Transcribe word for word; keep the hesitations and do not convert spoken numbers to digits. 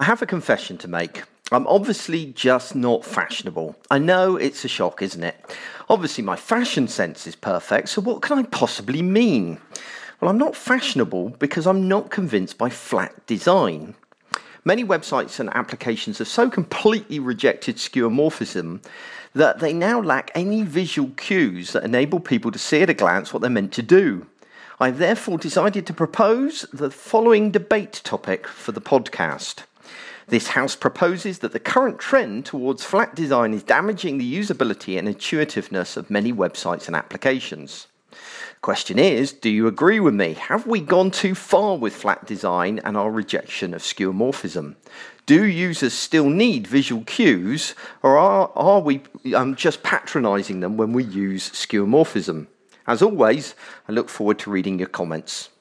I have a confession to make. I'm obviously just not fashionable. I know it's a shock, isn't it? Obviously my fashion sense is perfect, so what can I possibly mean? Well, I'm not fashionable because I'm not convinced by flat design. Many websites and applications have so completely rejected skeuomorphism that they now lack any visual cues that enable people to see at a glance what they're meant to do. I have therefore decided to propose the following debate topic for the podcast. This house proposes that the current trend towards flat design is damaging the usability and intuitiveness of many websites and applications. The question is, do you agree with me? Have we gone too far with flat design and our rejection of skeuomorphism? Do users still need visual cues, or are, are we um, just patronising them when we use skeuomorphism? As always, I look forward to reading your comments.